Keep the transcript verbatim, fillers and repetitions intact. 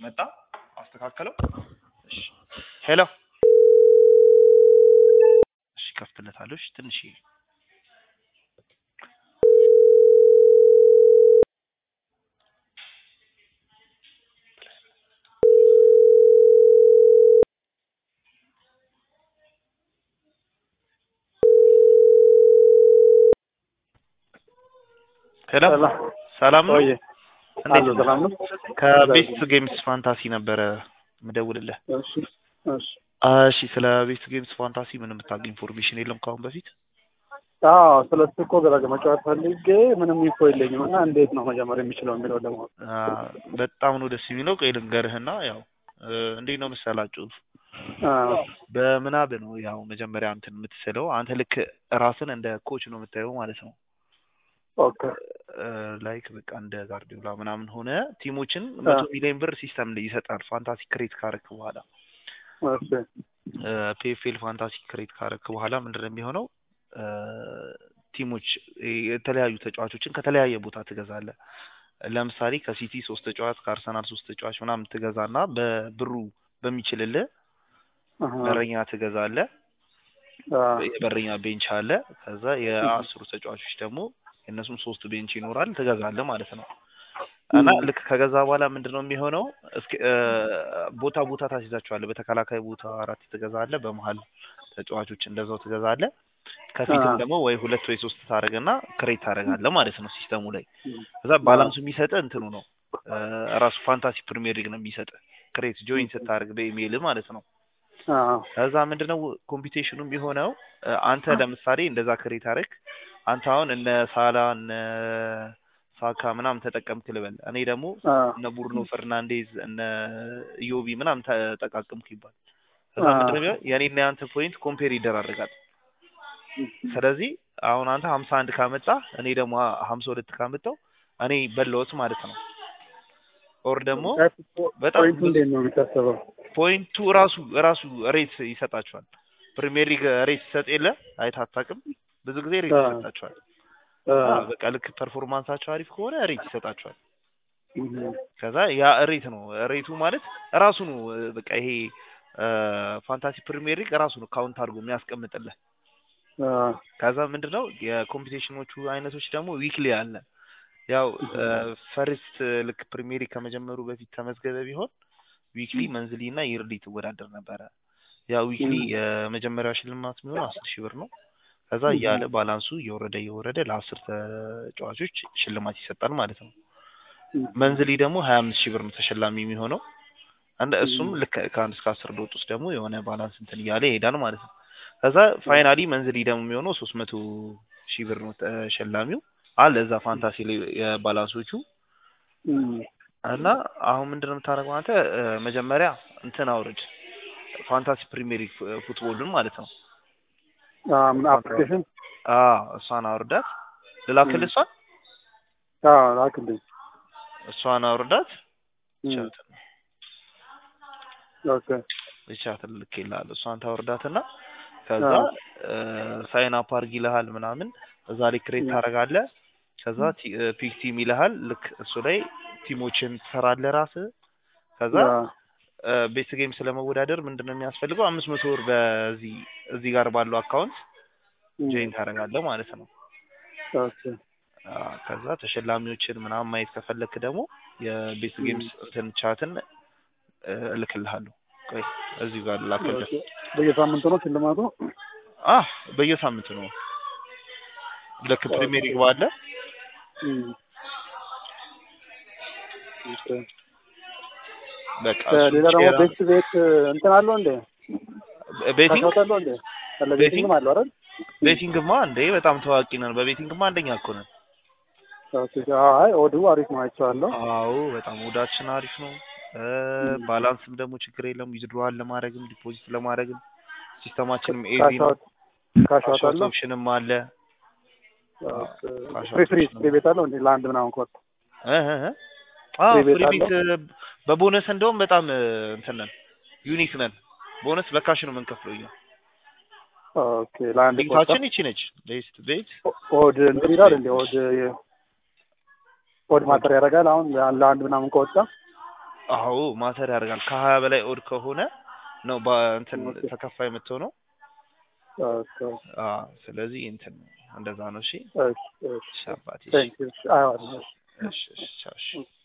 መጣ አስተካከለው እሺ ሄሎ እሺ ከፍትለታለሁ እሺ ትንሽ ሄሎ ሰላም ነው እንዴት ነው ሰላም ነው ከቤስት ጌምስ ፋንታሲ ነበር መደውልልህ እሺ እሺ እሺ ስለ ቤስት ጌምስ ፋንታሲ ምንም የምታውቅ ኢንፎርሜሽን የለም ካሁን በፊት አዎ ስለሱ እኮ ገራገ መጫወት ፈልጌ ምንም ኢንፎ የለኝም እና እንዴት ነው መጀመሪያ የሚችለው የሚለው ደግሞ በጣም ነው ደስ የሚለው ቆይ ልንገርህና ያው እንዴት ነው መሰላችሁ በምናብ ነው ያው መጀመሪያ እንትን የምትስለው አንተ ልክ ራስን እንደ ኮች ነው የምታየው ማለት ነው ኦኬ ላይክ በቃ እንደ ጋርዲዮላ ምናምን ሆነ ቲሞችን መቶ ሚሊዮን ብር ሲስተም ላይ ይሰጣል ፋንታሲ ክሬት ካረክ በኋላ እሺ ፒኤፍኤል ፋንታሲ ክሬት ካረክ በኋላ ምንድነው የሚሆነው ቲሞች የተለያዩ ተጫዋቾችን ከተለያየ ቦታ ትገዛለህ ለምሳሌ ከሲቲ ሶስት ተጫዋች ከአርሰናል ሶስት ተጫዋች ምናምን ትገዛና በብሩ በሚችልልህ በረኛ ትገዛለህ የበረኛ ቤንች አለ ከዛ የአስሩ ተጫዋቾች ደግሞ እነሱም ሶስት ቤንች ይኖራል ትገዛለህ ማለት ነው እና ልክ ከገዛ በኋላ ምንድነው የሚሆነው ቦታ ቦታ ታስይዛቸዋለህ በተከላካይ ቦታ አራት ትገዛለህ በመሃል ተጫዋቾች እንደዛው ትገዛለህ ከፊትም ደግሞ ወይ ሁለት ወይ ሶስት ታረጋግና ክሬት ታረጋለህ ማለት ነው ሲስተሙ ላይ ከዛ ባላንሱ የሚሰጥ እንትኑ ነው ራሱ ፋንታሲ ፕሪሚየር ሊግ ነው የሚሰጥ ክሬት ጆይን ስታረግ በኢሜል ማለት ነው ከዛ ምንድነው ኮምፒቲሽኑ ቢሆነው አንተ ለምሳሌ እንደዛ ክሬት አረክ አንተ አሁን እነ ሳላ እነ ሳካ ምናምን ተጠቀምክ ልበል እኔ ደግሞ እነ ቡርኖ ፈርናንዴዝ እነ ኢዮቢ ምናምን ተጠቃቀምኩ ይባል ከዛ ምንድነው የኔና ያንተ ፖይንት ኮምፔር ይደራረጋል ስለዚህ አሁን አንተ ሃምሳ አንድ ካመጣ እኔ ደግሞ ሃምሳ ሁለት ካመጣው እኔ በለውት ማለት ነው ኦር ደግሞ በጣም ፖይንቱ እንዴት ነው የሚታሰበው ፖይንቱ ራሱ ራሱ ሬት ይሰጣቸዋል ፕሪሚየር ሊግ ሬት ይሰጥ የለ አይታጣቅም ብዙ ጊዜ ሬት ይሰጣቸዋል በቃ ልክ ፐርፎርማንሳቸው አሪፍ ከሆነ ሬት ይሰጣቸዋል ከዛ ያ ሬት ነው ሬቱ ማለት ራሱ ነው በቃ ይሄ ፋንታሲ ፕሪሚየር ሊግ ራሱ ነው ካውንት አድርጎ የሚያስቀምጥልህ ከዛ ምንድነው የኮምፒቲሽኖቹ አይነቶች ደግሞ ዊክሊ አለ ያው ፈርስት ልክ ፕሪሚየር ሊግ ከመጀመሩ በፊት ተመዝገበ ቢሆን ዊክሊ መንዝሊ እና ይርሊ ትወዳደር ነበር ያው ዊክሊ የመጀመሪያው ሽልማት የሚሆነው አስር ሺህ ብር ነው ከዛ ያለ ባላንሱ እየወረደ እየወረደ ለአስር ተጫዋቾች ሽልማት ይሰጣል ማለት ነው መንዝሊ ደግሞ ሃያ አምስት ሺህ ብር ነው ተሸላሚ የሚሆነው አንድ እሱም ልክ ከአንድ እስከ አስር ዶት ውስጥ ደግሞ የሆነ ባላንስ እንትን እያለ ይሄዳል ማለት ነው ከዛ ፋይናሊ መንዝሊ ደግሞ የሚሆነው ሶስት መቶ ሺህ ብር ነው ተሸላሚው አለ እዛ ፋንታሲ ላይ የባላንሶቹ እና አሁን ምንድነው የምታደርገው አንተ መጀመሪያ እንትን አውርድ ፋንታሲ ፕሪሚየር ሊግ ፉትቦልን ማለት ነው ምን አፕሊኬሽን አዎ እሷን አውርዳት ልላክልህ እሷን አዎ ላክልኝ እሷን አውርዳት ቻት ኦኬ ቻት ልልክልሃለሁ እሷን ታወርዳትና ከዛ ሳይን አፕ አድርግ ይልሃል ምናምን እዛ ላይ ክሬት ታረጋለህ ከዛ ፒክ ቲም ይልሃል ልክ እሱ ላይ ቲሞችን ትሰራለህ ራስህ ከዛ ቤት ጌም ስለመወዳደር ምንድነው የሚያስፈልገው አምስት መቶ ብር በዚህ እዚህ ጋር ባለው አካውንት ጆይን ታረጋለህ ማለት ነው ኦኬ ከዛ ተሸላሚዎችን ምናምን ማየት ከፈለክ ደግሞ የቤት ጌምስ እንትን ቻትን እልክልሃለሁ ቆይ እዚህ ጋር ላከልህ በየሳምንቱ ነው ሽልማቱ አ በየሳምንቱ ነው ለክ ፕሪሚየር ሊግ ባለ ኦኬ በቃ ሌላ ደግሞ ቤት ቤት እንትን አለው እንዴ ቤቲንግ አለው እንዴ ቤቲንግ ማለት አይደል ቤቲንግማ እንዴ በጣም ታዋቂ ነን በቤቲንግማ አንደኛ እኮ ነን ኦኬ አይ ኦዱ አሪፍ ነው አይቻለሁ አዎ በጣም ኦዳችን አሪፍ ነው ባላንስም ደግሞ ችግር የለም ዊዝድሮዋል ለማድረግም ዲፖዚት ለማድረግም ሲስተማችንም ኤዚ ነው ካሽ አውት ኦፕሽንም አለ ፍሪ ፍሪ ፍሪ ቤት አለው እንዴ ላንድ ምናምን ኮት እህ እህ አዎ ፍሪ ቤት በቦነስ እንደውም በጣም እንትን ነን ዩኒክ ነን ቦነስ በካሽ ነው የምንከፍለው እኛ ኦኬ ላንድ ኮት ቤታችን እቺ ነች ቤስት ቤት ኦድ እንትን ይላል እንዴ ኦድ ኦድ ማተር ያደርጋል አሁን ለአንድ ምናምን ከወጣ አዎ ማተር ያደርጋል። ከሀያ በላይ ኦድ ከሆነ ነው በእንትን ኦኬ ተከፋይ የምትሆነው። ኦኬ አዎ ስለዚህ እንትን እንደዛ ነው። እሺ እሺ እሺ እሺ አባቴ እሺ ቴንክ ዩ። አዎ እሺ እሺ እሺ ቻው እሺ